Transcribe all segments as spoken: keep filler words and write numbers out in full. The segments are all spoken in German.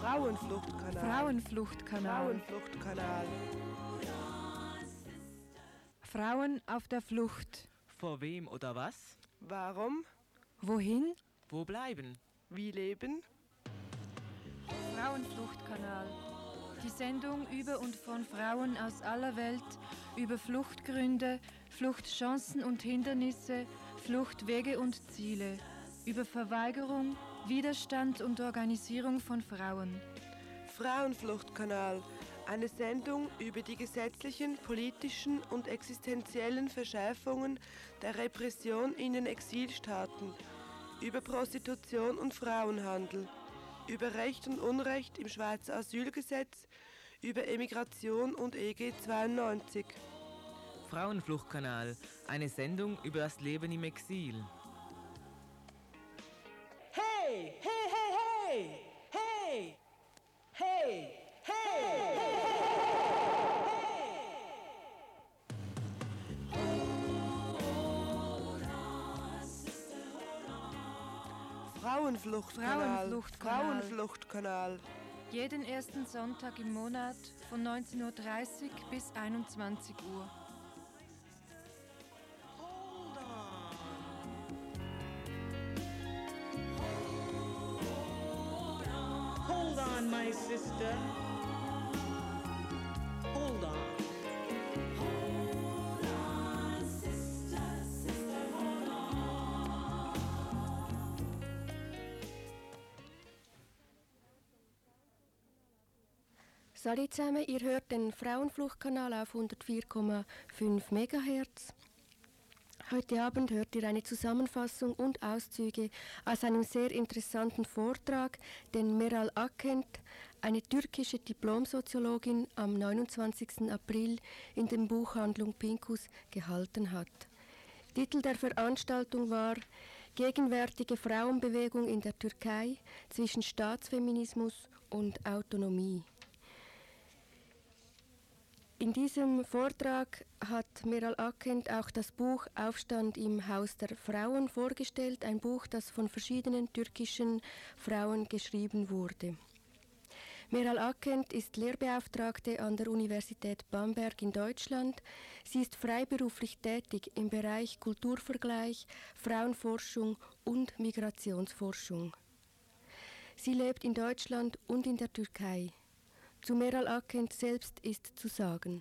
Frauenfluchtkanal. Frauenfluchtkanal. Frauenfluchtkanal. Frauen auf der Flucht. Vor wem oder was? Warum? Wohin? Wo bleiben? Wie leben? Frauenfluchtkanal. Die Sendung über und von Frauen aus aller Welt über Fluchtgründe, Fluchtchancen und Hindernisse, Fluchtwege und Ziele, über Verweigerung, Widerstand und Organisierung von Frauen. Frauenfluchtkanal. Eine Sendung über die gesetzlichen, politischen und existenziellen Verschärfungen der Repression in den Exilstaaten, über Prostitution und Frauenhandel, über Recht und Unrecht im Schweizer Asylgesetz, über Emigration und E G zweiundneunzig. Frauenfluchtkanal, eine Sendung über das Leben im Exil. Hey, hey, hey, hey, hey, hey, hey, hey. Frauenfluchtkanal. Frauenfluchtkanal. Frauenfluchtkanal. Jeden ersten Sonntag im Monat von neunzehn Uhr dreißig bis einundzwanzig Uhr. Hold on. Hold on, my sister. Hold on. Salut zusammen, ihr hört den Frauenfluchtkanal auf hundertvier Komma fünf Megahertz. Heute Abend hört ihr eine Zusammenfassung und Auszüge aus einem sehr interessanten Vortrag, den Meral Akent, eine türkische Diplomsoziologin, am neunundzwanzigsten April in der Buchhandlung Pinkus gehalten hat. Titel der Veranstaltung war Gegenwärtige Frauenbewegung in der Türkei zwischen Staatsfeminismus und Autonomie. In diesem Vortrag hat Meral Akent auch das Buch Aufstand im Haus der Frauen vorgestellt, ein Buch, das von verschiedenen türkischen Frauen geschrieben wurde. Meral Akent ist Lehrbeauftragte an der Universität Bamberg in Deutschland. Sie ist freiberuflich tätig im Bereich Kulturvergleich, Frauenforschung und Migrationsforschung. Sie lebt in Deutschland und in der Türkei. Zu Meral Akent selbst ist zu sagen.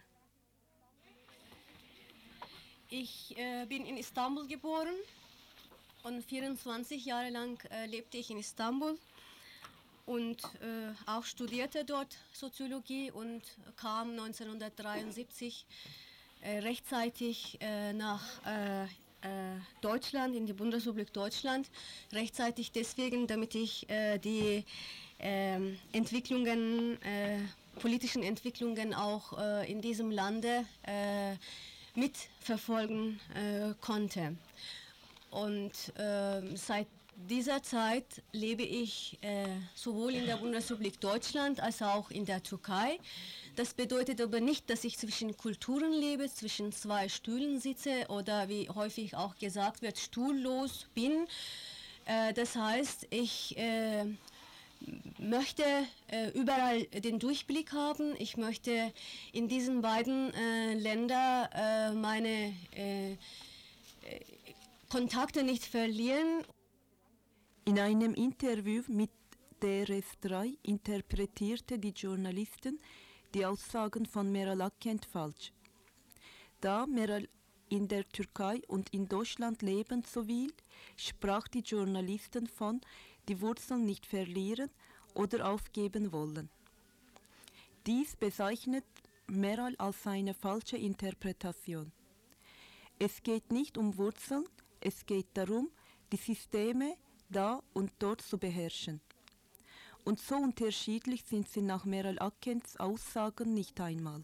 Ich äh, bin in Istanbul geboren und vierundzwanzig Jahre lang äh, lebte ich in Istanbul und äh, auch studierte dort Soziologie und kam neunzehnhundertdreiundsiebzig äh, rechtzeitig äh, nach äh, äh, Deutschland, in die Bundesrepublik Deutschland. Rechtzeitig deswegen, damit ich äh, die äh, Entwicklungen, äh, politischen Entwicklungen auch äh, in diesem Lande äh, mitverfolgen äh, konnte. Und äh, seit dieser Zeit lebe ich äh, sowohl in der Bundesrepublik Deutschland als auch in der Türkei. Das bedeutet aber nicht, dass ich zwischen Kulturen lebe, zwischen zwei Stühlen sitze oder wie häufig auch gesagt wird, stuhllos bin. Äh, das heißt, ich äh, möchte äh, überall den Durchblick haben. Ich möchte in diesen beiden äh, Ländern äh, meine äh, äh, Kontakte nicht verlieren. In einem Interview mit D R S drei interpretierte die Journalistin die Aussagen von Meral Akent falsch. Da Meral in der Türkei und in Deutschland leben so will, sprach die Journalistin von die Wurzeln nicht verlieren oder aufgeben wollen. Dies bezeichnet Meral als eine falsche Interpretation. Es geht nicht um Wurzeln, es geht darum, die Systeme da und dort zu beherrschen. Und so unterschiedlich sind sie nach Meral Akents Aussagen nicht einmal.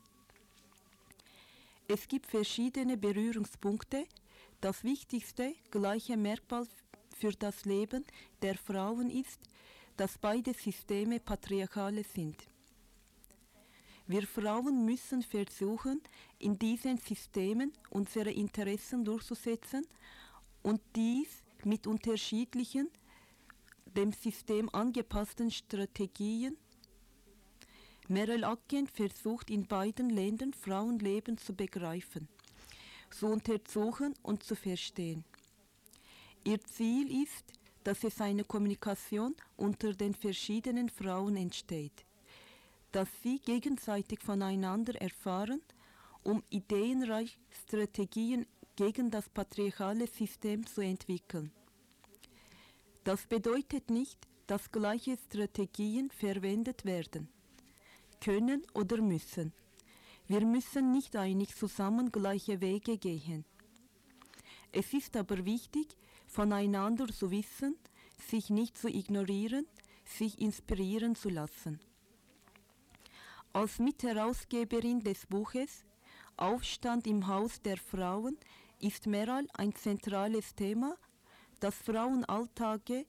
Es gibt verschiedene Berührungspunkte. Das wichtigste gleiche Merkmal für das Leben der Frauen ist, dass beide Systeme patriarchale sind. Wir Frauen müssen versuchen, in diesen Systemen unsere Interessen durchzusetzen und dies mit unterschiedlichen, dem System angepassten Strategien Meral Akent versucht in beiden Ländern Frauenleben zu begreifen, zu untersuchen und zu verstehen. Ihr Ziel ist, dass es eine Kommunikation unter den verschiedenen Frauen entsteht, dass sie gegenseitig voneinander erfahren, um ideenreich Strategien gegen das patriarchale System zu entwickeln. Das bedeutet nicht, dass gleiche Strategien verwendet werden können oder müssen. Wir müssen nicht einig zusammen gleiche Wege gehen. Es ist aber wichtig, voneinander zu wissen, sich nicht zu ignorieren, sich inspirieren zu lassen. Als Mitherausgeberin des Buches Aufstand im Haus der Frauen ist Meral ein zentrales Thema, das Frauenalltage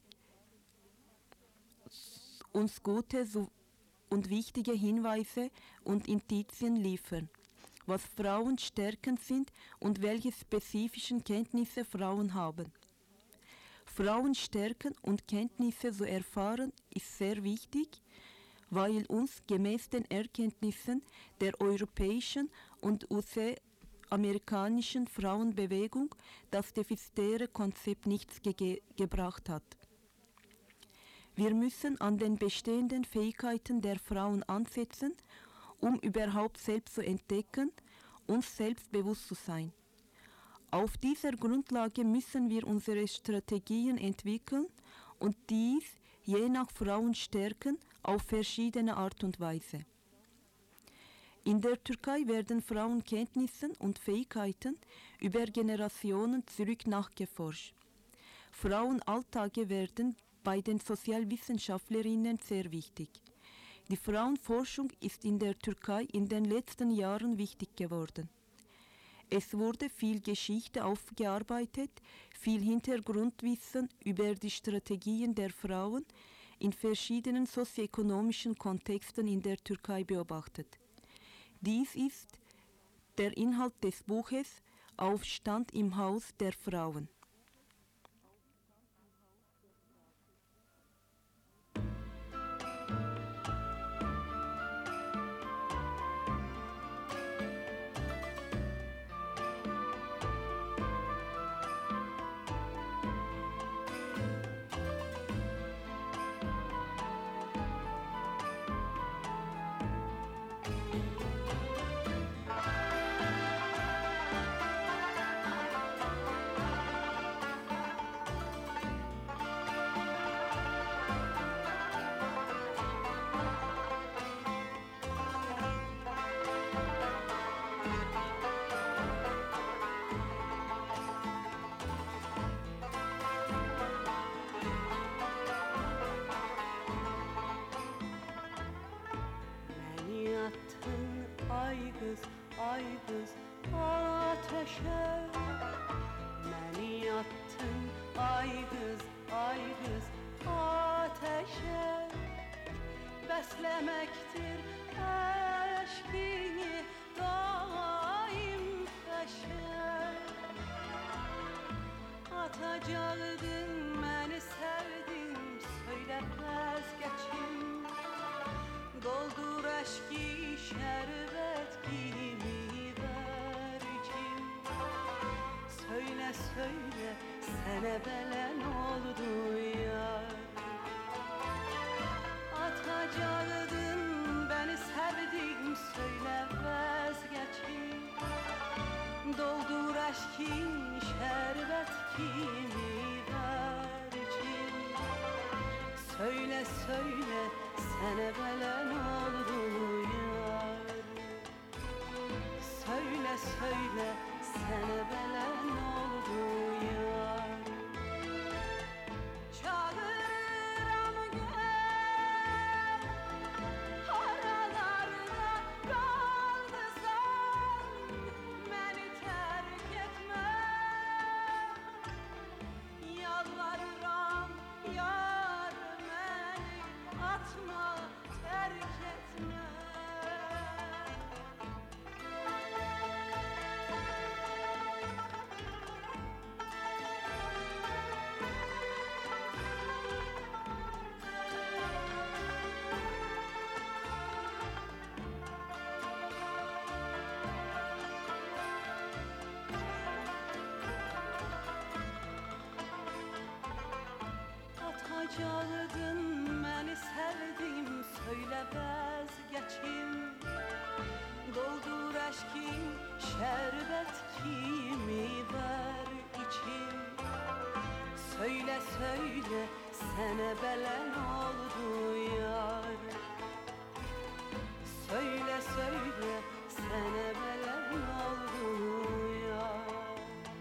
uns gute und wichtige Hinweise und Indizien liefern, was Frauen Stärken sind und welche spezifischen Kenntnisse Frauen haben. Frauen Stärken und Kenntnisse zu erfahren ist sehr wichtig, weil uns gemäß den Erkenntnissen der europäischen und U S-amerikanischen Frauenbewegung das defizitäre Konzept nichts ge- gebracht hat. Wir müssen an den bestehenden Fähigkeiten der Frauen ansetzen, um überhaupt selbst zu entdecken, uns selbstbewusst zu sein. Auf dieser Grundlage müssen wir unsere Strategien entwickeln und dies je nach Frauenstärken auf verschiedene Art und Weise. In der Türkei werden Frauenkenntnissen und Fähigkeiten über Generationen zurück nachgeforscht. Frauenalltage werden bei den Sozialwissenschaftlerinnen sehr wichtig. Die Frauenforschung ist in der Türkei in den letzten Jahren wichtig geworden. Es wurde viel Geschichte aufgearbeitet, viel Hintergrundwissen über die Strategien der Frauen in verschiedenen sozioökonomischen Kontexten in der Türkei beobachtet. Dies ist der Inhalt des Buches Aufstand im Haus der Frauen. Ay kız, ay kız ateşe beni attın ay kız, ay kız ateşe beslemektir eşkini daim peşe atacaktın beni sevdim söyle vazgeçim doldur eşki şerbet gibi vercim söyle söyle sene belen oldu yar atacaktın beni sevdim söyle vazgeçim doldur eşkin şerbet gibi vercim söyle söyle sene belen oldu yar söyle söyle sene belen oldu yar çağırıram gel aralarda kaldısan beni terk etme yalvarıram yar beni atma terk etme sene belen oldu yar. Söyle söyle sene belen oldu yar.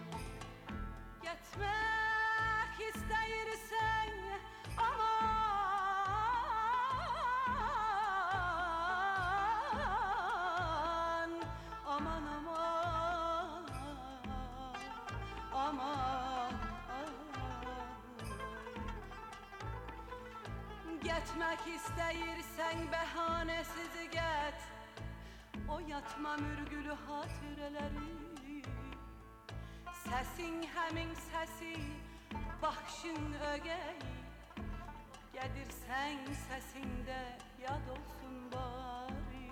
Gitmek isteyirsen aman, aman aman, aman. Getmek isteyirsen behanesiz get, oyatma mürgülü hatireleri. Sesin hemin sesi, bakışın ögey. Gedirsen sesinde yad olsun bari.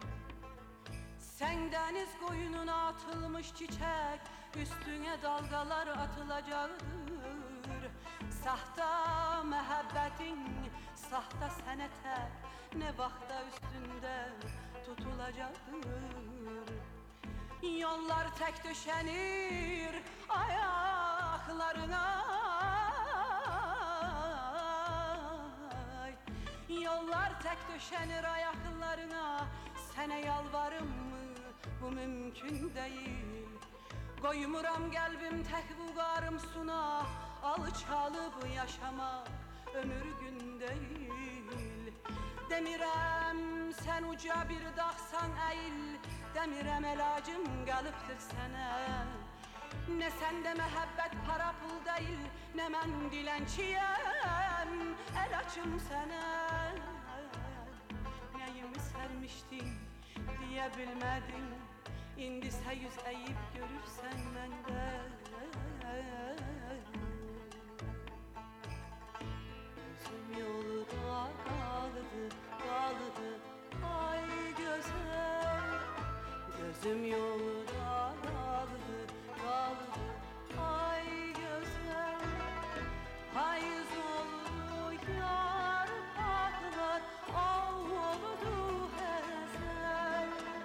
Sen deniz koyununa atılmış çiçek, üstüne dalgalar atılacaktır. Sahta mehabbetin, sahta senete, ne vakta üstünde tutulacaktır. Yollar tek döşenir ayaklarına. Yollar tek döşenir ayaklarına. Sene yalvarım mı bu mümkün değil. Koymuram gelbim tek vugarım suna. Alçalıp yaşama ömür gün değil. Demirem sen uca bir dağsan eğil. Demirem elacım galıptır sene. Ne sende mehabbet para pul değil, ne ben dilenciyem el açım sene. Neyimi sermiştin diye bilmedin, indise yüz eğip görürsen mende. Gözüm yolda kaldı, kaldı ay güzel. Gözüm yolda kaldı, kaldı ay güzel. Hayız oldu yarpaklar, oldu hezel.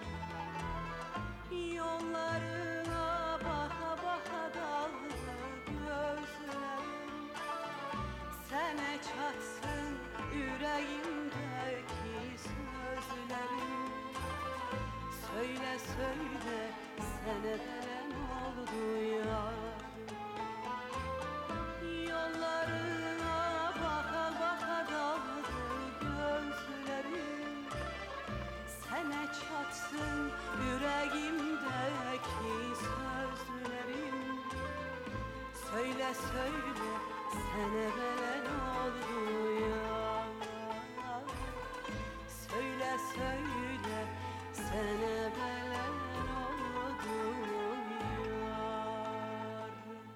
Yollarına baka baka daldı gözlerim. Sene çatsın yüreğimdeki sözlerim. Söyle söyle sene belen oldu yar. Yollarına baka baka daldı gözlerim. Sene çatsın yüreğimdeki sözlerim. Söyle söyle sene belen oldu yar. Söyle söyle sene belen oldu yar.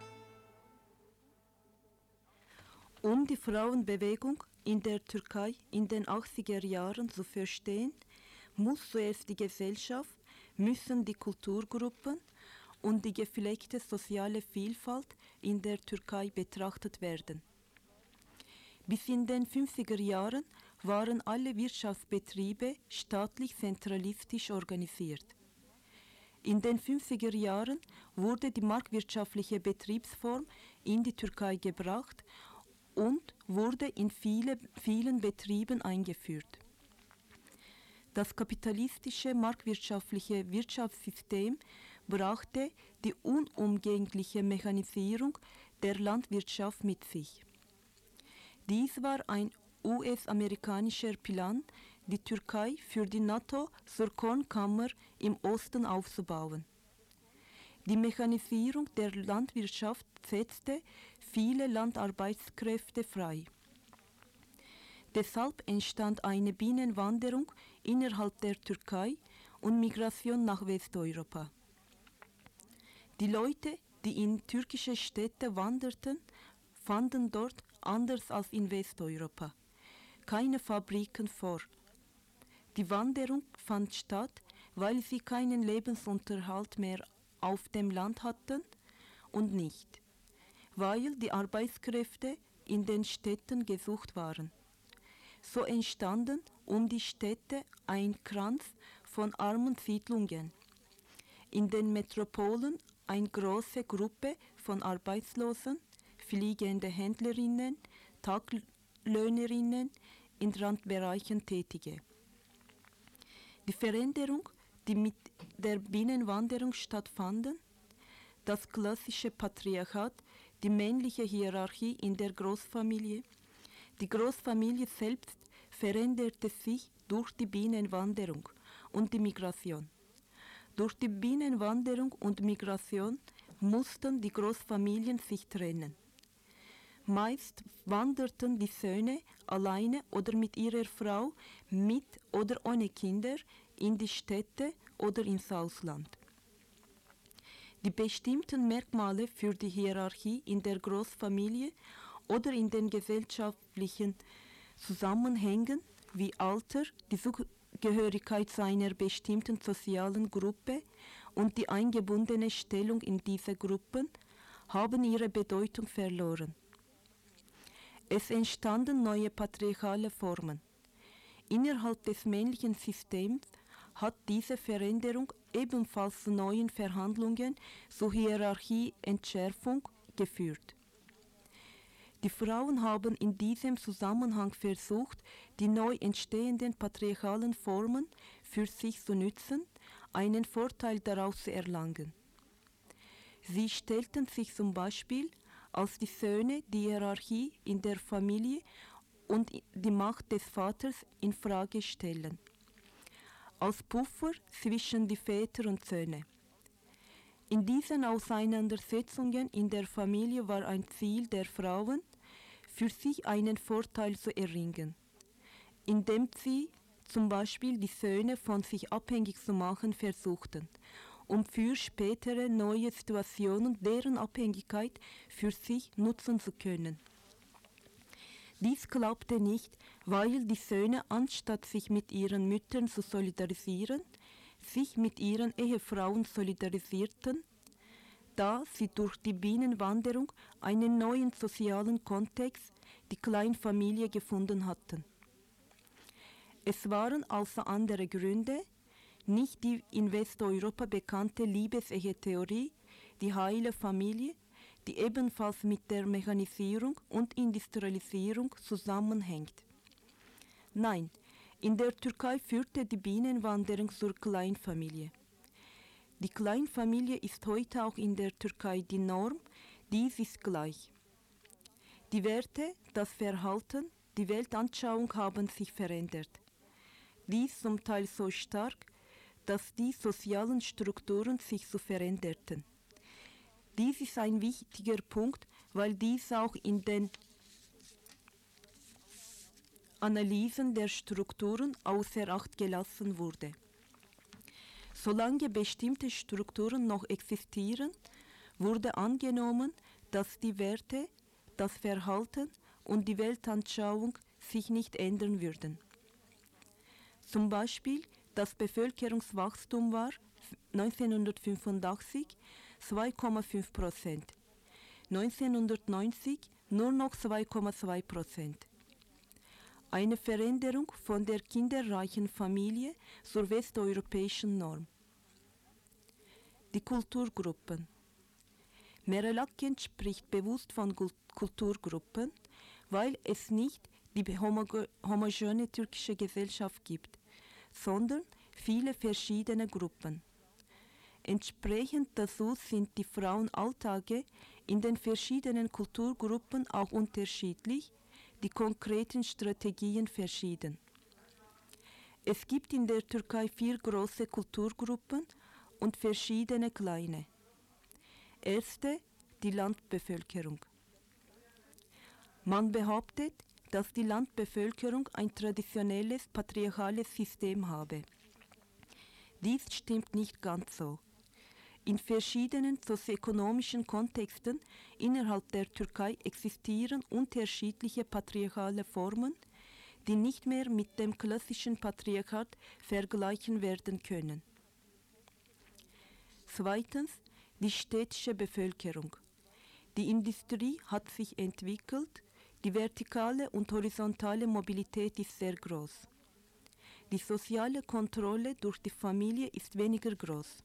Um die Frauenbewegung in der Türkei in den achtziger Jahren zu verstehen, muss zuerst die Gesellschaft, müssen die Kulturgruppen und die gepflegte soziale Vielfalt in der Türkei betrachtet werden. Bis in den fünfziger Jahren waren alle Wirtschaftsbetriebe staatlich zentralistisch organisiert. In den fünfziger Jahren wurde die marktwirtschaftliche Betriebsform in die Türkei gebracht und wurde in viele, vielen Betrieben eingeführt. Das kapitalistische marktwirtschaftliche Wirtschaftssystem brachte die unumgängliche Mechanisierung der Landwirtschaft mit sich. Dies war ein U S-amerikanischer Plan, die Türkei für die NATO zur Kornkammer im Osten aufzubauen. Die Mechanisierung der Landwirtschaft setzte viele Landarbeitskräfte frei. Deshalb entstand eine Binnenwanderung innerhalb der Türkei und Migration nach Westeuropa. Die Leute, die in türkische Städte wanderten, fanden dort, anders als in Westeuropa, keine Fabriken vor. Die Wanderung fand statt, weil sie keinen Lebensunterhalt mehr auf dem Land hatten und nicht, weil die Arbeitskräfte in den Städten gesucht waren. So entstanden um die Städte ein Kranz von armen Siedlungen. In den Metropolen eine große Gruppe von Arbeitslosen, fliegende Händlerinnen, Tag, Niedriglöhnerinnen in Randbereichen tätige. Die Veränderung, die mit der Binnenwanderung stattfanden, das klassische Patriarchat, die männliche Hierarchie in der Großfamilie, die Großfamilie selbst veränderte sich durch die Binnenwanderung und die Migration. Durch die Binnenwanderung und Migration mussten die Großfamilien sich trennen. Meist wanderten die Söhne alleine oder mit ihrer Frau, mit oder ohne Kinder, in die Städte oder ins Ausland. Die bestimmten Merkmale für die Hierarchie in der Großfamilie oder in den gesellschaftlichen Zusammenhängen wie Alter, die Zugehörigkeit zu einer bestimmten sozialen Gruppe und die eingebundene Stellung in diese Gruppen haben ihre Bedeutung verloren. Es entstanden neue patriarchale Formen. Innerhalb des männlichen Systems hat diese Veränderung ebenfalls zu neuen Verhandlungen zur Hierarchieentschärfung geführt. Die Frauen haben in diesem Zusammenhang versucht, die neu entstehenden patriarchalen Formen für sich zu nutzen, einen Vorteil daraus zu erlangen. Sie stellten sich zum Beispiel als die Söhne die Hierarchie in der Familie und die Macht des Vaters in Frage stellen, als Puffer zwischen die Väter und Söhne. In diesen Auseinandersetzungen in der Familie war ein Ziel der Frauen, für sich einen Vorteil zu erringen, indem sie zum Beispiel die Söhne von sich abhängig zu machen versuchten, um für spätere neue Situationen deren Abhängigkeit für sich nutzen zu können. Dies klappte nicht, weil die Söhne, anstatt sich mit ihren Müttern zu solidarisieren, sich mit ihren Ehefrauen solidarisierten, da sie durch die Binnenwanderung einen neuen sozialen Kontext, die Kleinfamilie, gefunden hatten. Es waren also andere Gründe, nicht die in Westeuropa bekannte Liebesehetheorie, die heile Familie, die ebenfalls mit der Mechanisierung und Industrialisierung zusammenhängt. Nein, in der Türkei führte die Binnenwanderung zur Kleinfamilie. Die Kleinfamilie ist heute auch in der Türkei die Norm, dies ist gleich. Die Werte, das Verhalten, die Weltanschauung haben sich verändert. Dies zum Teil so stark, dass die sozialen Strukturen sich so veränderten. Dies ist ein wichtiger Punkt, weil dies auch in den Analysen der Strukturen außer Acht gelassen wurde. Solange bestimmte Strukturen noch existieren, wurde angenommen, dass die Werte, das Verhalten und die Weltanschauung sich nicht ändern würden. Zum Beispiel das Bevölkerungswachstum war neunzehnhundertfünfundachtzig zwei Komma fünf Prozent, neunzehnhundertneunzig nur noch zwei Komma zwei Prozent. Eine Veränderung von der kinderreichen Familie zur westeuropäischen Norm. Die Kulturgruppen. Meral Akgünd spricht bewusst von Kulturgruppen, weil es nicht die homo- homogene türkische Gesellschaft gibt, sondern viele verschiedene Gruppen. Entsprechend dazu sind die Frauenalltage in den verschiedenen Kulturgruppen auch unterschiedlich, die konkreten Strategien verschieden. Es gibt in der Türkei vier große Kulturgruppen und verschiedene kleine. Erste, die Landbevölkerung. Man behauptet, dass die Landbevölkerung ein traditionelles patriarchales System habe. Dies stimmt nicht ganz so. In verschiedenen sozioökonomischen Kontexten innerhalb der Türkei existieren unterschiedliche patriarchale Formen, die nicht mehr mit dem klassischen Patriarchat vergleichen werden können. Zweitens, die städtische Bevölkerung. Die Industrie hat sich entwickelt, die vertikale und horizontale Mobilität ist sehr groß. Die soziale Kontrolle durch die Familie ist weniger groß.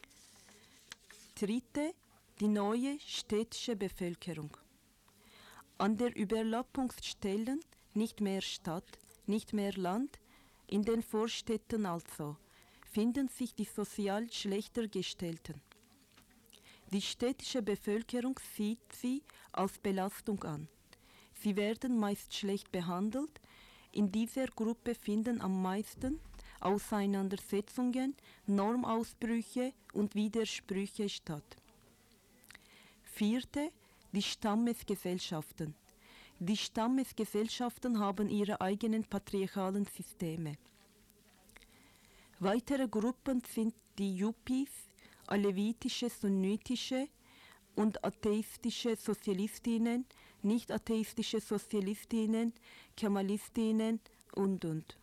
Dritte, die neue städtische Bevölkerung. An der Überlappungsstellen nicht mehr Stadt, nicht mehr Land, in den Vorstädten also, finden sich die sozial schlechter Gestellten. Die städtische Bevölkerung sieht sie als Belastung an. Sie werden meist schlecht behandelt. In dieser Gruppe finden am meisten Auseinandersetzungen, Normausbrüche und Widersprüche statt. Vierte, die Stammesgesellschaften. Die Stammesgesellschaften haben ihre eigenen patriarchalen Systeme. Weitere Gruppen sind die Yuppies, alevitische, sunnitische und atheistische Sozialistinnen, nicht-atheistische Sozialistinnen, Kemalistinnen und und.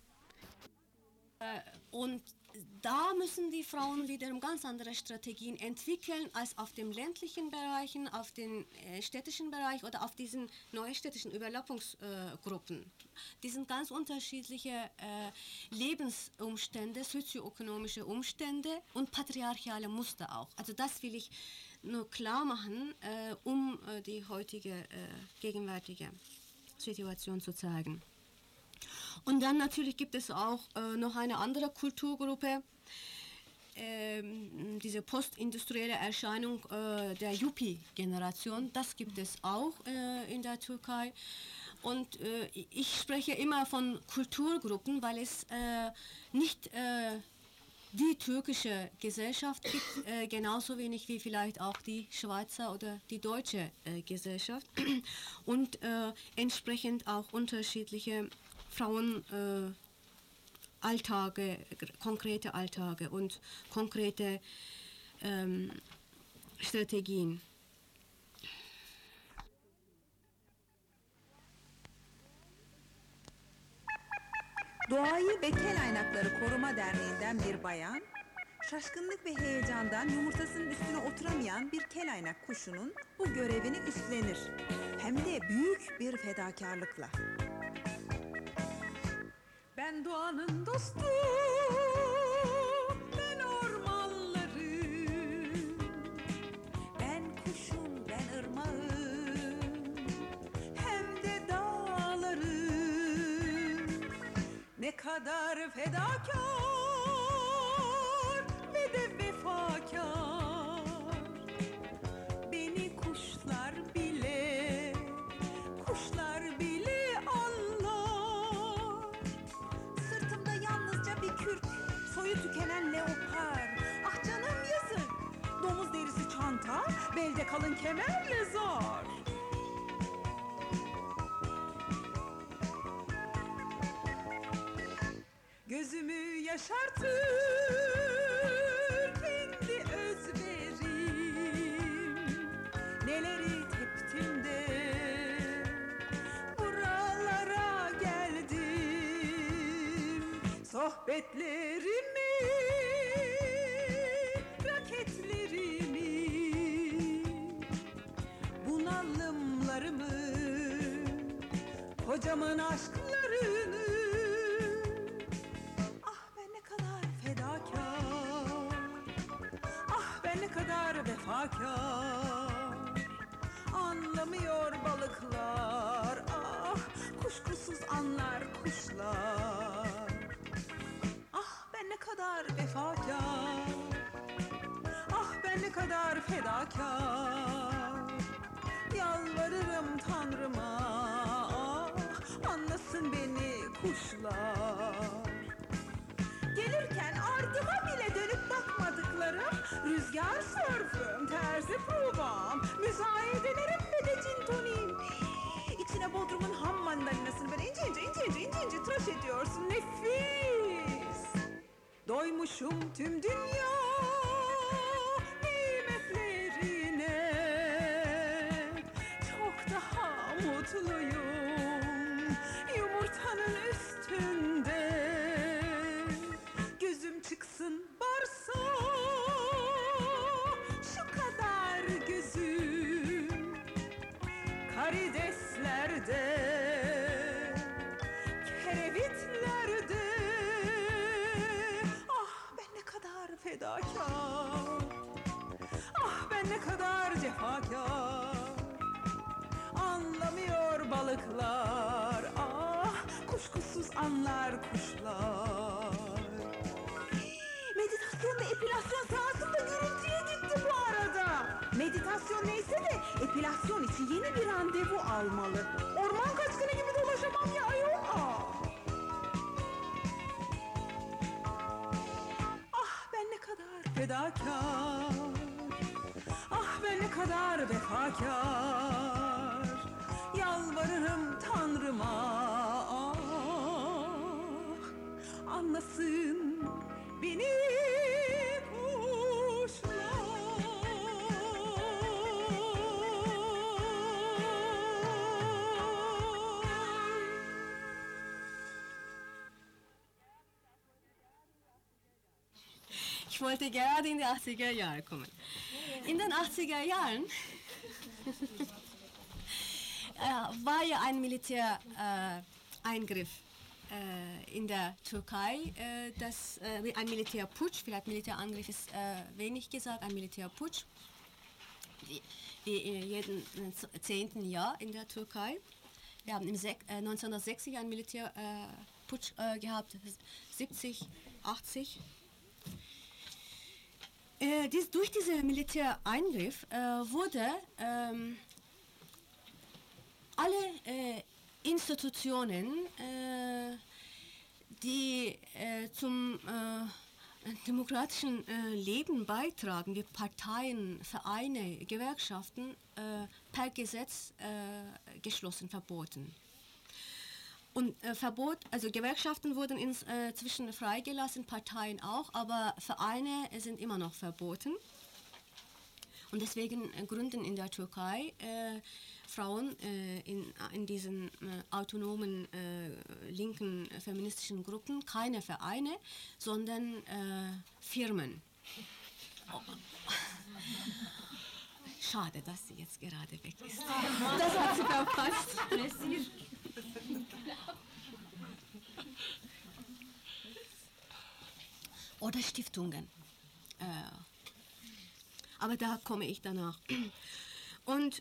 Und da müssen die Frauen wiederum ganz andere Strategien entwickeln als auf den ländlichen Bereichen, auf den äh, städtischen Bereich oder auf diesen neustädtischen Überlappungsgruppen. Äh, die sind ganz unterschiedliche äh, Lebensumstände, sozioökonomische Umstände und patriarchale Muster auch. Also das will ich nur klar machen, äh, um äh, die heutige, äh, gegenwärtige Situation zu zeigen. Und dann natürlich gibt es auch äh, noch eine andere Kulturgruppe, ähm, diese postindustrielle Erscheinung äh, der Yuppie-Generation. Das gibt es auch äh, in der Türkei. Und äh, ich spreche immer von Kulturgruppen, weil es äh, nicht äh, die türkische Gesellschaft gibt, äh, genauso wenig wie vielleicht auch die Schweizer oder die deutsche äh, Gesellschaft. Und äh, entsprechend auch unterschiedliche Frauen äh, Alltage, konkrete Alltage und konkrete ähm, Strategien. Doğayı ve Kel Aynakları Koruma Derneği'nden bir bayan, şaşkınlık ve heyecandan yumurtasının üstüne oturamayan bir kel aynak kuşunun bu görevini üstlenir. Hem de büyük bir fedakarlıkla. Ben doğanın dostu, ben ormanlarım, ben kuşum, ben ırmağım, hem de dağlarım. Ne kadar fedakar ve de vefakar, beni kuşlar bile, kuşlar bile anlar. Sırtımda yalnızca bir kürk, soyu tükenen leopar. Ah canım yazık, domuz derisi çanta, belde kalın kemerle zar. Gözümü yaşartır kendi özverim, neleri teptim de buralara geldim. Sohbetlerimi, raketlerimi, bunalımlarımı, kocamın aşklarını. Ne kadar vefakar, anlamıyor balıklar, ah kuşkusuz anlar kuşlar. Ah ben ne kadar vefakar, ah ben ne kadar fedakar. Yalvarırım Tanrıma, ah anlasın beni kuşlar. Gelirken ardıma bile dönüp bakmadıklarım, rüzgar sörfüm, terzi provam, müzayedelerim ve de cin tonim. İçine Bodrum'un ham mandalinasını böyle ince ince ince ince ince ince tıraş ediyorsun, nefis. Doymuşum tüm dünya nimetlerine, çok daha mutluyum yumurtanın üstünde. Gözüm çıksın varsa şu kadar gözüm, karideslerde, kerevitlerde. uçanlar kuşlar. Meditasyon ve epilasyon sırasında gürültüye gitti bu arada. Meditasyon neyse de epilasyon için yeni bir randevu almalı. Orman kaçkını gibi dolaşamam ya ayol. Ah ben ne kadar fedakar. Ah ben ne kadar vefakar. Yalvarırım Tanrıma. Ah, anlasın beni kuşlar. Ich wollte gerade in die achtziger Jahre kommen. In den achtziger Jahren war ja ein Militäreingriff äh, in der Türkei, äh, das, äh, ein Militärputsch, vielleicht Militärangriff ist äh, wenig gesagt, ein Militärputsch, wie, wie in jedem zehnten Jahr in der Türkei. Wir haben im äh, neunzehnhundertsechzig einen Militärputsch äh, gehabt, siebzig, achtzig. Äh, dies, durch diesen Militäreingriff äh, wurde ähm, alle äh, Institutionen, äh, die äh, zum äh, demokratischen äh, Leben beitragen, wie Parteien, Vereine, Gewerkschaften, äh, per Gesetz äh, geschlossen, verboten. Und äh, Verbot, also Gewerkschaften wurden inzwischen äh, freigelassen, Parteien auch, aber Vereine äh, sind immer noch verboten. Und deswegen äh, gründen in der Türkei äh, Frauen äh, in, in diesen äh, autonomen äh, linken äh, feministischen Gruppen keine Vereine, sondern äh, Firmen. Oh. Schade, dass sie jetzt gerade weg ist. Das hat sie verpasst. Oder Stiftungen. Äh, aber da komme ich danach. Und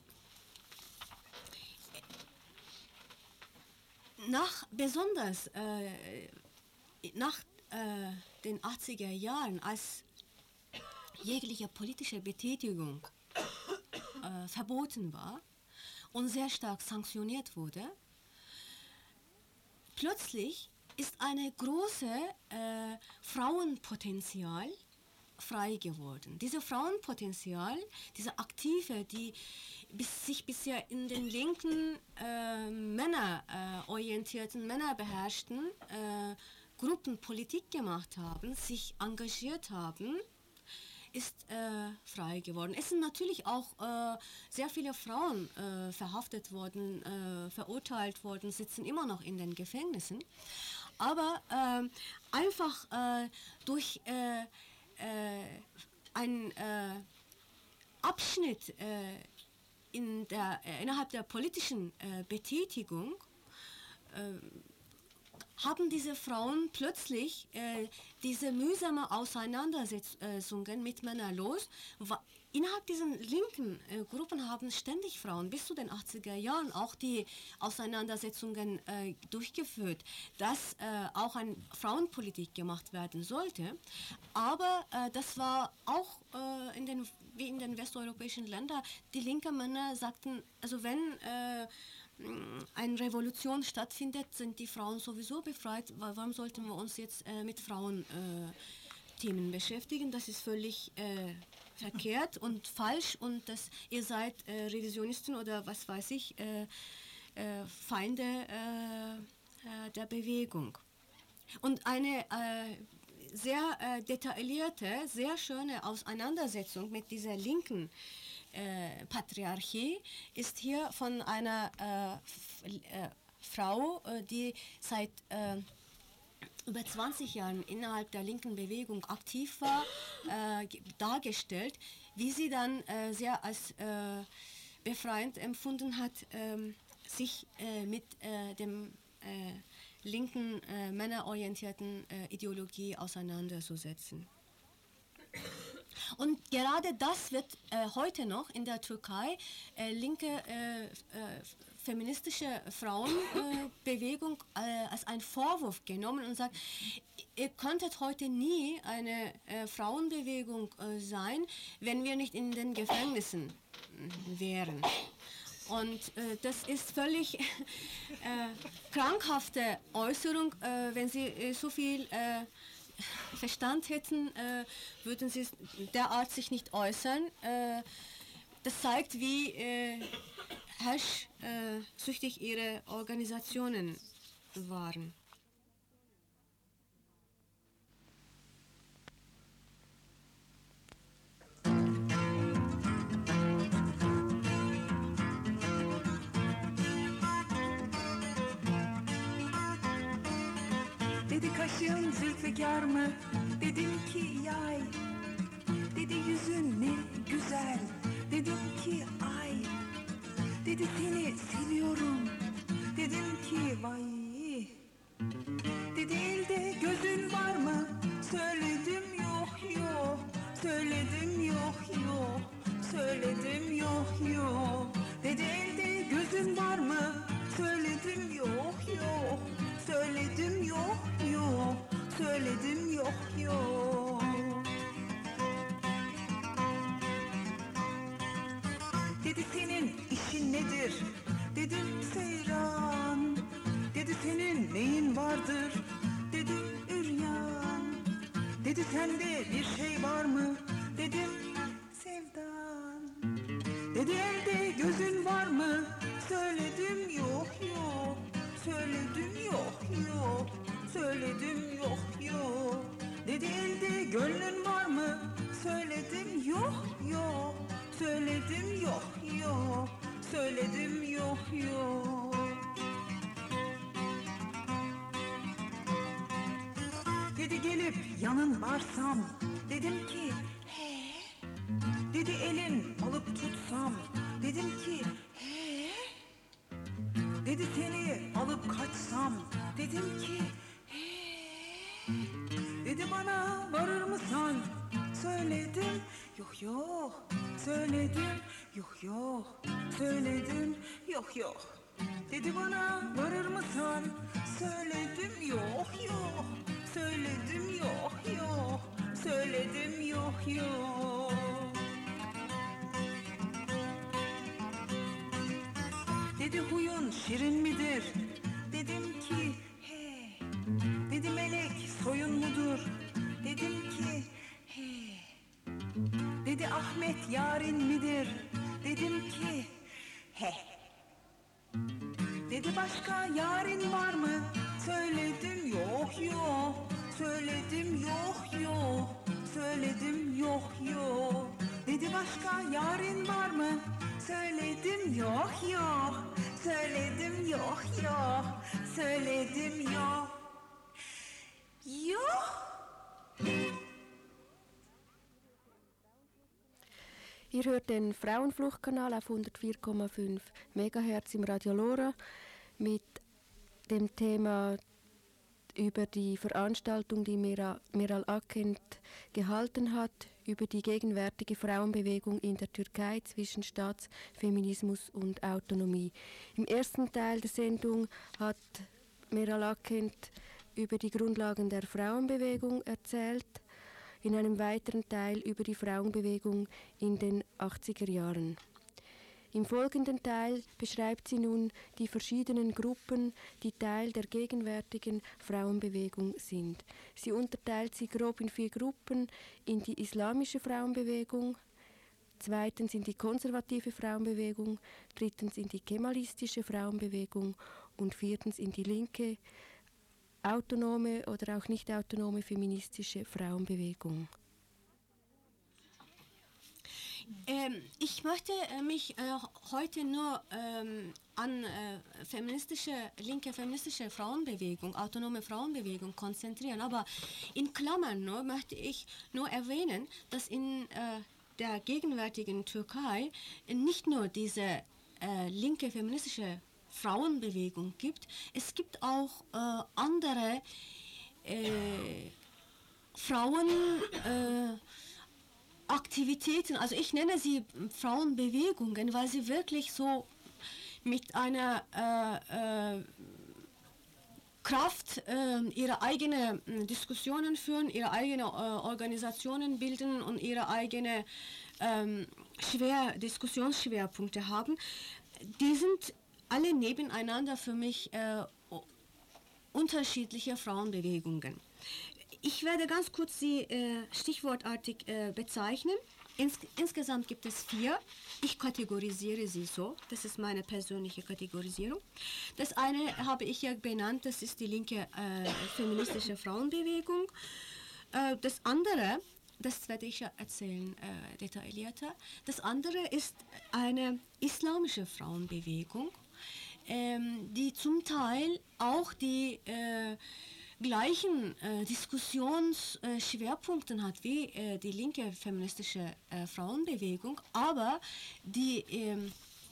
nach, besonders äh, nach äh, den achtziger Jahren, als jegliche politische Betätigung äh, verboten war und sehr stark sanktioniert wurde, plötzlich ist eine große äh, Frauenpotenzial frei geworden. Dieses Frauenpotenzial, diese Aktive, die bis, sich bisher in den linken, äh, männerorientierten, äh, männerbeherrschten äh, Gruppen Politik gemacht haben, sich engagiert haben, ist äh, frei geworden. Es sind natürlich auch äh, sehr viele Frauen äh, verhaftet worden, äh, verurteilt worden, sitzen immer noch in den Gefängnissen. Aber äh, einfach äh, durch äh, äh, einen äh, Abschnitt äh, in der, äh, innerhalb der politischen äh, Betätigung äh, haben diese Frauen plötzlich äh, diese mühsame Auseinandersetzungen mit Männern los. Innerhalb dieser linken äh, Gruppen haben ständig Frauen bis zu den achtziger Jahren auch die Auseinandersetzungen äh, durchgeführt, dass äh, auch eine Frauenpolitik gemacht werden sollte. Aber äh, das war auch äh, in den, wie in den westeuropäischen Ländern, die linken Männer sagten, also wenn äh, eine Revolution stattfindet, sind die Frauen sowieso befreit. Warum sollten wir uns jetzt äh, mit Frauenthemen äh, beschäftigen? Das ist völlig äh, verkehrt und falsch und dass ihr seid äh, Revisionisten oder was weiß ich, äh, äh, Feinde äh, äh, der Bewegung. Und eine äh, sehr äh, detaillierte, sehr schöne Auseinandersetzung mit dieser linken Äh, Patriarchie ist hier von einer äh, f- äh, Frau, äh, die seit äh, über zwanzig Jahren innerhalb der linken Bewegung aktiv war, äh, ge- dargestellt, wie sie dann äh, sehr als äh, befreiend empfunden hat, äh, sich äh, mit äh, dem äh, linken, äh, männerorientierten äh, Ideologie auseinanderzusetzen. Und gerade das wird äh, heute noch in der Türkei, äh, linke äh, äh, feministische Frauenbewegung äh, als einen Vorwurf genommen und sagt, ihr könntet heute nie eine äh, Frauenbewegung äh, sein, wenn wir nicht in den Gefängnissen äh, wären. Und äh, das ist völlig äh, krankhafte Äußerung. Äh, wenn Sie äh, so viel äh, Verstand hätten, äh, würden Sie derart sich nicht äußern. Äh, das zeigt, wie äh, herrschsüchtig ihre Organisationen waren. Dedi kaşın zülfikar mı? Dedim ki yay. Dedi yüzün ne güzel. Dedim ki ay. Dedi seni seviyorum. Dedim ki vay. Dedi elde gözün var mı? Söyledim yok yok. Söyledim yok yok. Söyledim yok yok. Dedi elde gözün var mı? Söyledim yok yok. Söyledim yok yok. Söyledim yok yok. Dedi senin işin nedir? Dedim seyran. Dedi senin neyin vardır? Dedim üryan. Dedi sende bir şey var mı? Dedim sevdan. Dedi elde gözün var mı? Söyledim yok yok. Söyledim yok yok. Söyledim yok yok. Dedi elde gönlün var mı? Söyledim yok yok. Söyledim yok yok. Söyledim yok yok. Dedi gelip yanın varsam. Dedim ki he. Dedi elin alıp tutsam. Dedim ki he. Dedi seni alıp kaçsam. Dedim ki he. Dedi bana varır mısın? Söyledim yok yok. Söyledim yok yok. Söyledim yok yok. Dedi bana varır mısın? Söyledim yok yok. Söyledim yok yok. Söyledim yok yok. Dedi huyun şirin midir? Dedim ki he. Dedi melek soyun mudur? Dedim ki he. Dedi Ahmet yarın midir? Dedim ki he. Dedi başka yarın var mı? Söyledim yok yok. Söyledim yok yok. Söyledim yok yok. Dedi başka yarın var mı? Söyledim yok yok. Söyledim yok yok. Söyledim yok. Yok. Ihr hört den Frauenfluchtkanal auf hundertvier Komma fünf Megahertz im Radio Lora mit dem Thema über die Veranstaltung, die Meral, Meral Akent gehalten hat, über die gegenwärtige Frauenbewegung in der Türkei zwischen Staatsfeminismus und Autonomie. Im ersten Teil der Sendung hat Meral Akent über die Grundlagen der Frauenbewegung erzählt, in einem weiteren Teil über die Frauenbewegung in den achtziger Jahren. Im folgenden Teil beschreibt sie nun die verschiedenen Gruppen, die Teil der gegenwärtigen Frauenbewegung sind. Sie unterteilt sie grob in vier Gruppen: in die islamische Frauenbewegung, zweitens in die konservative Frauenbewegung, drittens in die kemalistische Frauenbewegung und viertens in die linke, autonome oder auch nicht autonome feministische Frauenbewegung. Ähm, ich möchte äh, mich äh, heute nur ähm, an äh, feministische, linke feministische Frauenbewegung, autonome Frauenbewegung konzentrieren. Aber in Klammern nur möchte ich nur erwähnen, dass in äh, der gegenwärtigen Türkei nicht nur diese äh, linke feministische Frauenbewegung gibt, es gibt auch äh, andere äh, Frauen äh, Aktivitäten, also ich nenne sie Frauenbewegungen, weil sie wirklich so mit einer äh, äh, Kraft äh, ihre eigenen äh, Diskussionen führen, ihre eigenen äh, Organisationen bilden und ihre eigenen ähm, schwer, Diskussionsschwerpunkte haben. Die sind alle nebeneinander für mich äh, unterschiedliche Frauenbewegungen. Ich werde ganz kurz sie äh, stichwortartig äh, bezeichnen. Ins, insgesamt gibt es vier. Ich kategorisiere sie so. Das ist meine persönliche Kategorisierung. Das eine habe ich ja benannt, das ist die linke äh, feministische Frauenbewegung. Äh, das andere, das werde ich ja erzählen äh, detaillierter. Das andere ist eine islamische Frauenbewegung, ähm, die zum Teil auch die äh, gleichen äh, Diskussionsschwerpunkte äh, hat wie äh, die linke feministische äh, Frauenbewegung, aber die ähm,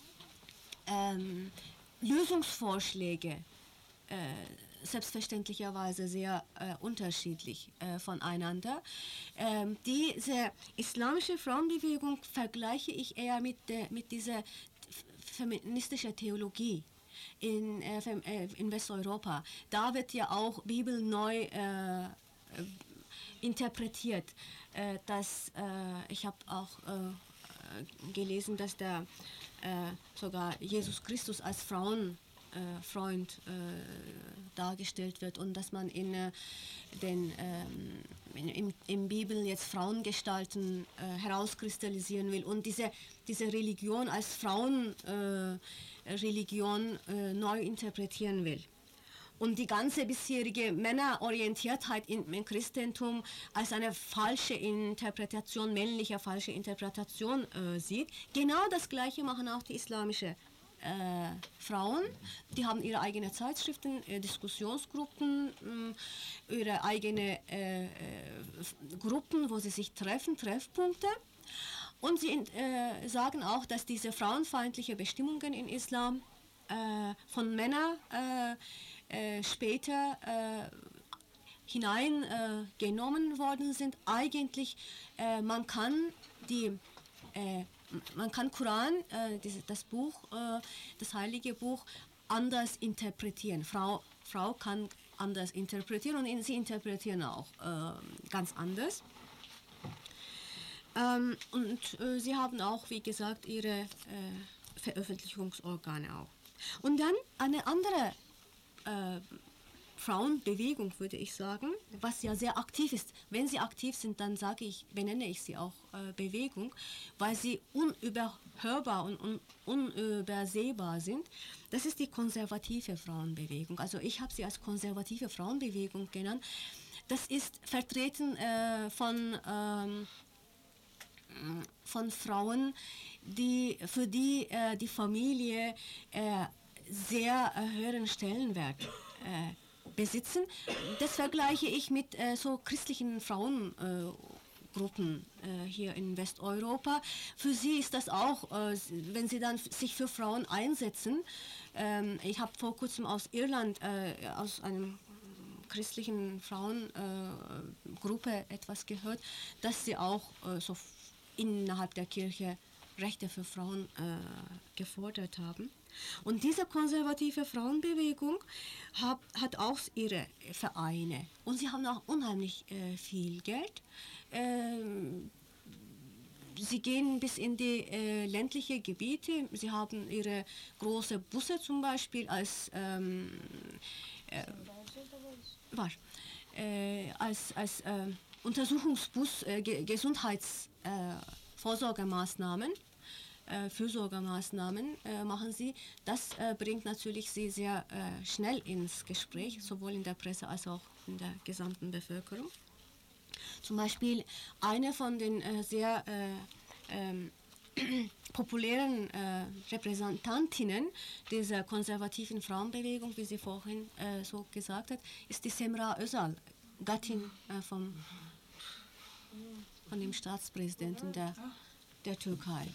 ähm, Lösungsvorschläge äh, selbstverständlicherweise sehr äh, unterschiedlich äh, voneinander. Ähm, diese islamische Frauenbewegung vergleiche ich eher mit, der, mit dieser feministischen Theologie. In, äh, in Westeuropa. Da wird ja auch Bibel neu äh, interpretiert. Äh, das, äh, ich habe auch äh, gelesen, dass der, äh, sogar Jesus Christus als Frauenfreund äh, dargestellt wird und dass man in äh, den ähm, in, in, in Bibel jetzt Frauengestalten äh, herauskristallisieren will und diese, diese Religion als Frauen äh, Religion äh, neu interpretieren will. Und die ganze bisherige Männerorientiertheit im, im Christentum als eine falsche Interpretation, männliche falsche Interpretation äh, sieht. Genau das Gleiche machen auch die islamischen äh, Frauen. Die haben ihre eigenen Zeitschriften, äh, Diskussionsgruppen, äh, ihre eigenen äh, äh, Gruppen, wo sie sich treffen, Treffpunkte. Und sie äh, sagen auch, dass diese frauenfeindlichen Bestimmungen im Islam äh, von Männern äh, äh, später äh, hineingenommen äh, worden sind. Eigentlich, äh, man kann die, äh, man kann Koran, äh, dieses, das Buch, äh, das heilige Buch, anders interpretieren. Frau, Frau kann anders interpretieren und sie interpretieren auch äh, ganz anders. Ähm, und äh, sie haben auch, wie gesagt, ihre äh, Veröffentlichungsorgane auch. Und dann eine andere äh, Frauenbewegung, würde ich sagen, was ja sehr aktiv ist. Wenn sie aktiv sind, dann sage ich, benenne ich sie auch äh, Bewegung, weil sie unüberhörbar und un unübersehbar sind. Das ist die konservative Frauenbewegung. Also ich habe sie als konservative Frauenbewegung genannt. Das ist vertreten äh, von ähm, von Frauen, die, für die äh, die Familie äh, sehr äh, höheren Stellenwert äh, besitzen. Das vergleiche ich mit äh, so christlichen Frauengruppen äh, hier in Westeuropa. Für sie ist das auch, äh, wenn sie dann sich für Frauen einsetzen. Ähm, ich habe vor kurzem aus Irland, äh, aus einem christlichen Frauengruppe äh, etwas gehört, dass sie auch äh, so innerhalb der Kirche Rechte für Frauen äh, gefordert haben. Und diese konservative Frauenbewegung hab, hat auch ihre Vereine und sie haben auch unheimlich äh, viel Geld. Ähm, sie gehen bis in die äh, ländliche Gebiete, sie haben ihre große Busse zum Beispiel als ähm, äh, war, äh, als, als äh, Untersuchungsbus, äh, Ge Gesundheits Äh, Vorsorgemaßnahmen, äh, Fürsorgemaßnahmen äh, machen sie. Das äh, bringt natürlich sie sehr äh, schnell ins Gespräch, sowohl in der Presse als auch in der gesamten Bevölkerung. Zum Beispiel eine von den äh, sehr äh, ähm, populären äh, Repräsentantinnen dieser konservativen Frauenbewegung, wie sie vorhin äh, so gesagt hat, ist die Semra Özal, Gattin äh, vom von dem Staatspräsidenten der, der Türkei.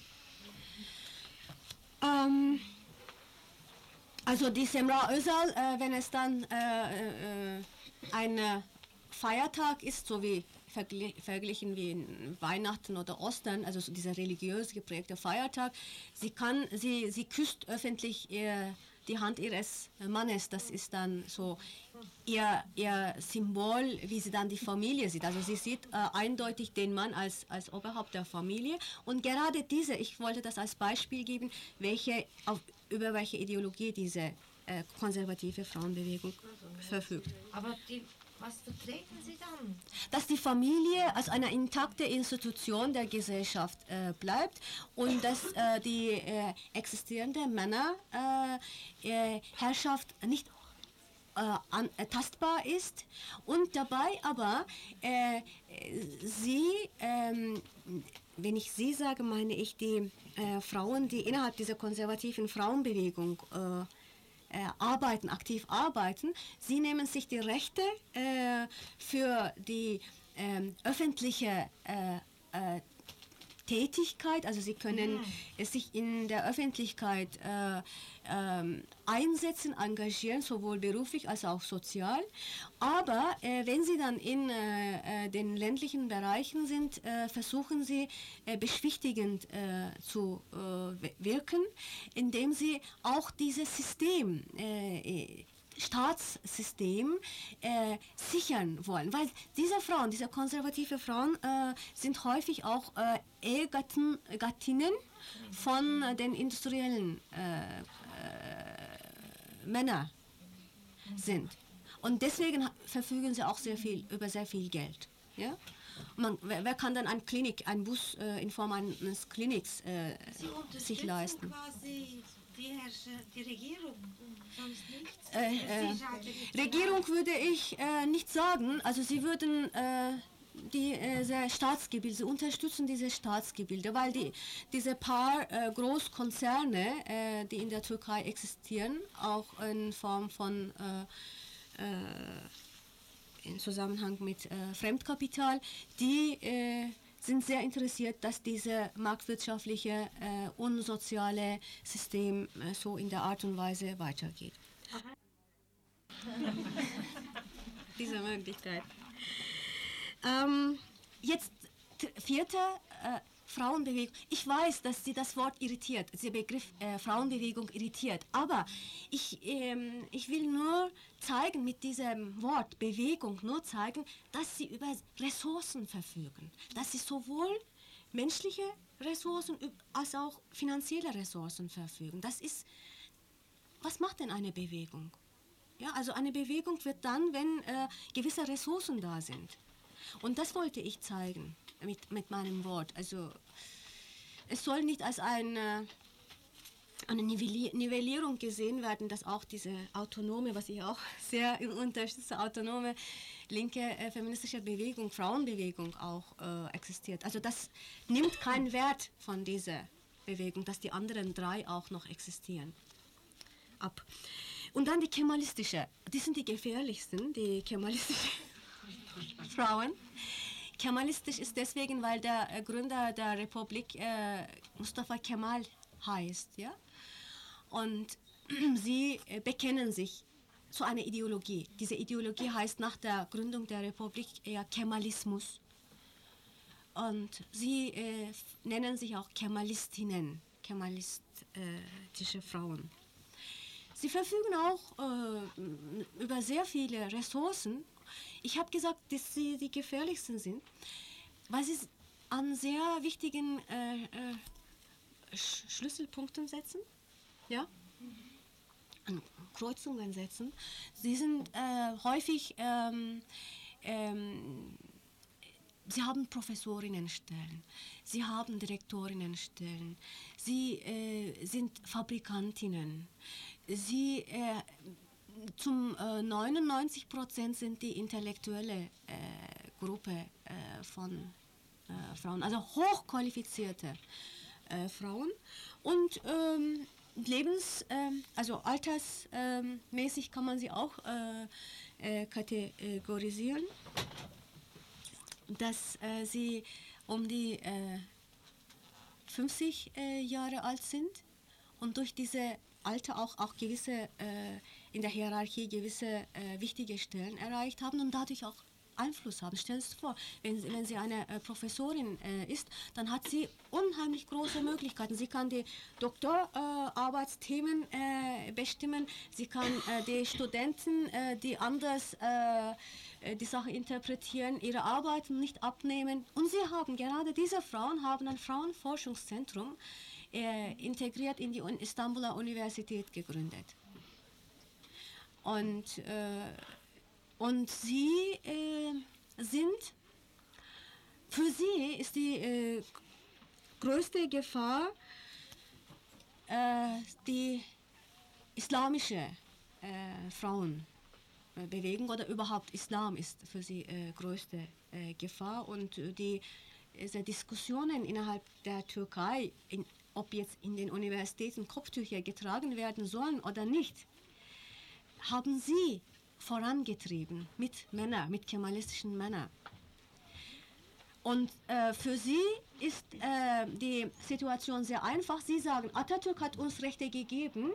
Ähm, also die Semra Özal, äh, wenn es dann äh, äh, ein Feiertag ist, so wie vergl verglichen wie in Weihnachten oder Ostern, also so dieser religiös geprägte Feiertag. Sie kann, sie, sie küsst öffentlich ihr, die Hand ihres Mannes. Das ist dann so ihr, ihr Symbol, wie sie dann die Familie sieht. Also sie sieht äh, eindeutig den Mann als, als Oberhaupt der Familie. Und gerade diese, ich wollte das als Beispiel geben, welche, auf, über welche Ideologie diese äh, konservative Frauenbewegung verfügt. Aber die, was vertreten Sie dann? Dass die Familie als eine intakte Institution der Gesellschaft äh, bleibt und dass äh, die äh, existierende Männerherrschaft äh, Herrschaft nicht äh, an, äh, tastbar ist und dabei aber äh, sie, ähm, wenn ich sie sage, meine ich die äh, Frauen, die innerhalb dieser konservativen Frauenbewegung äh, Äh, arbeiten, aktiv arbeiten. Sie nehmen sich die Rechte äh, für die ähm, öffentliche äh, äh, Tätigkeit, also sie können mhm. sich in der Öffentlichkeit äh, ähm, einsetzen, engagieren, sowohl beruflich als auch sozial. Aber äh, wenn sie dann in äh, äh, den ländlichen Bereichen sind, äh, versuchen sie äh, beschwichtigend äh, zu äh, wirken, indem sie auch dieses System äh, Staatssystem äh, sichern wollen, weil diese Frauen, diese konservative Frauen äh, sind häufig auch äh, Ehegatten, Gattinnen von äh, den industriellen äh, äh, Männern sind. Und deswegen verfügen sie auch sehr viel über sehr viel Geld. Ja? Man, wer, wer kann dann eine Klinik, einen Bus äh, in Form eines Kliniks äh, sich leisten? Quasi die, Herrscher, die Regierung, sonst nichts. Äh, äh, Regierung würde ich äh, nicht sagen. Also sie würden äh, die äh, Staatsgebilde, sie unterstützen diese Staatsgebilde, weil die, diese paar äh, Großkonzerne, äh, die in der Türkei existieren, auch in Form von äh, äh, im Zusammenhang mit äh, Fremdkapital, die äh, sind sehr interessiert, dass dieses marktwirtschaftliche äh, und soziale System äh, so in der Art und Weise weitergeht. Diese Möglichkeit. Ähm, jetzt vierte äh, Frauenbewegung. Ich weiß, dass Sie das Wort irritiert, der Begriff äh, Frauenbewegung irritiert, aber ich, ähm, ich will nur zeigen, mit diesem Wort Bewegung, nur zeigen, dass sie über Ressourcen verfügen, dass sie sowohl menschliche Ressourcen als auch finanzielle Ressourcen verfügen. Das ist, was macht denn eine Bewegung? Ja, also eine Bewegung wird dann, wenn äh, gewisse Ressourcen da sind. Und das wollte ich zeigen mit, mit meinem Wort. Also es soll nicht als eine, eine Nivelli Nivellierung gesehen werden, dass auch diese autonome, was ich auch sehr unterstütze, autonome linke äh, feministische Bewegung, Frauenbewegung auch äh, existiert. Also das nimmt keinen Wert von dieser Bewegung, dass die anderen drei auch noch existieren, ab. Und dann die kemalistische, die sind die gefährlichsten, die kemalistischen Frauen. Kemalistisch ist deswegen, weil der äh, Gründer der Republik äh, Mustafa Kemal heißt, ja? Und sie äh, bekennen sich zu einer Ideologie. Diese Ideologie heißt nach der Gründung der Republik eher Kemalismus. Und sie äh, nennen sich auch Kemalistinnen, kemalistische Frauen. Sie verfügen auch äh, über sehr viele Ressourcen. Ich habe gesagt, dass sie die gefährlichsten sind, weil sie an sehr wichtigen äh, äh, Sch Schlüsselpunkten setzen, ja? An Kreuzungen setzen. Sie sind äh, häufig, ähm, ähm, sie haben Professorinnenstellen, sie haben Direktorinnenstellen, sie äh, sind Fabrikantinnen, sie äh, zum äh, neunundneunzig Prozent sind die intellektuelle äh, Gruppe äh, von äh, Frauen, also hochqualifizierte äh, Frauen und ähm, lebens-, äh, also altersmäßig äh, kann man sie auch äh, äh, kategorisieren, dass äh, sie um die äh, fünfzig äh, Jahre alt sind und durch diese Alter auch, auch gewisse, äh, in der Hierarchie gewisse äh, wichtige Stellen erreicht haben und dadurch auch Einfluss haben. Stellen Sie sich vor, wenn, wenn sie eine äh, Professorin äh, ist, dann hat sie unheimlich große Möglichkeiten. Sie kann die Doktorarbeitsthemen äh, bestimmen, sie kann äh, die Studenten, äh, die anders äh, die Sache interpretieren, ihre Arbeiten nicht abnehmen. Und sie haben, gerade diese Frauen haben ein Frauenforschungszentrum äh, integriert in die Istanbuler Universität gegründet. Und, äh, und sie äh, sind, für sie ist die äh, größte Gefahr äh, die islamische äh, Frauenbewegung oder überhaupt Islam ist für sie äh, größte äh, Gefahr. Und äh, die äh, Diskussionen innerhalb der Türkei, in, ob jetzt in den Universitäten Kopftücher getragen werden sollen oder nicht, haben sie vorangetrieben mit Männern, mit kemalistischen Männern. Und äh, für sie ist äh, die Situation sehr einfach. Sie sagen, Atatürk hat uns Rechte gegeben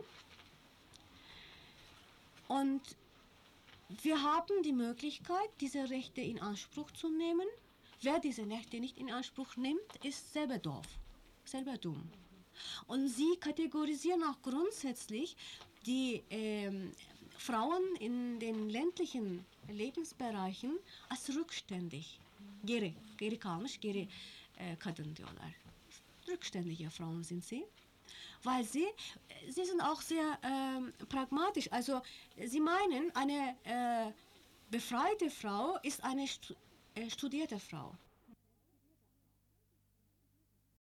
und wir haben die Möglichkeit, diese Rechte in Anspruch zu nehmen. Wer diese Rechte nicht in Anspruch nimmt, ist selber doof, selber dumm. Und sie kategorisieren auch grundsätzlich die ähm, Frauen in den ländlichen Lebensbereichen als rückständig. Geri, geri kalmış, geri e, kadın diyorlar. Rückständige Frauen sind sie, weil sie, sie sind auch sehr äh, pragmatisch. Also sie meinen, eine äh, befreite Frau ist eine stu äh, studierte Frau.